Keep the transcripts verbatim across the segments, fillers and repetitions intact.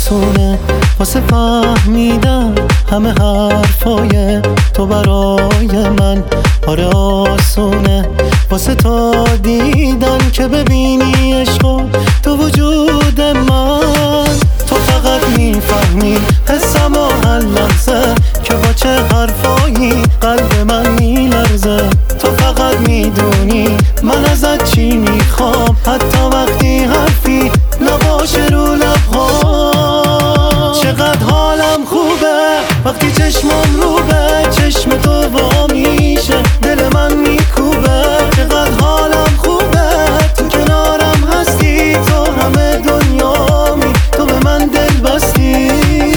آسونه واسه فهمیدن همه حرفای تو برای من. آره آسونه واسه تا دیدن که ببینی عشقو تو وجود من. تو فقط میفهمی حسم و هر لحظه که با چه حرفایی قلب من میلرزه. تو فقط میدونی من ازت چی میخوام، حتی وقتی حرفی نباشه رو لب‌هام. چقدر حالم خوبه وقتی چشمم رو به چشم تو وا میشه، دل من میکوبه. چقدر حالم خوبه تو کنارم هستی، تو همه دنیامی، تو به من دل بستی.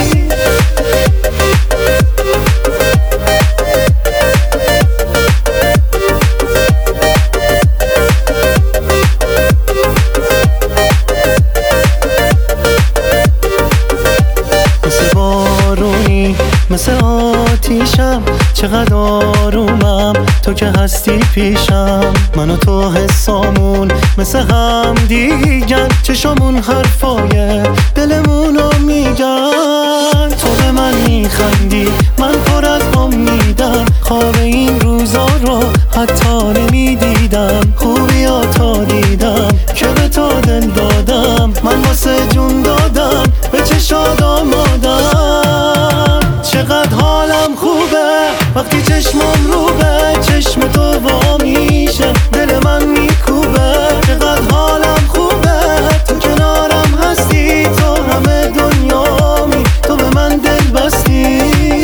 مثل آتیشم چقدر آرومم تو که هستی پیشم. من و تو حسامون مثل هم دیگن، چشامون حرفای دلمونو میگن. تو به من میخندی من پر از امیدم، خواب این روزا رو حتی نمیدیدم. خوبیا تا دیدم که به تو دل دادم، من واسه جون دادم به چشاد آمادم. چقدر حالم خوبه وقتی چشمم رو به چشم تو وا میشه، دل من میکوبه. چقدر حالم خوبه تو کنارم هستی، تو همه دنیامی، تو به من دل بستی.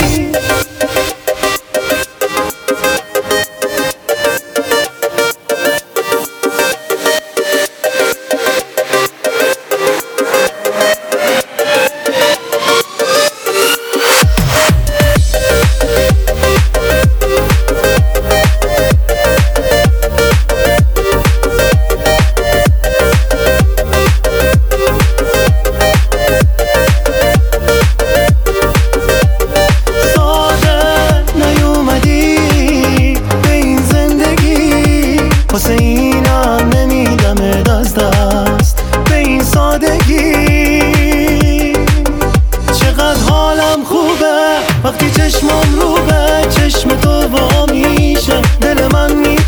واسه اینم نمیدمت از دست به این سادگی. چقدر حالم خوبه وقتی چشمم رو به چشم تو وا میشه، دل من می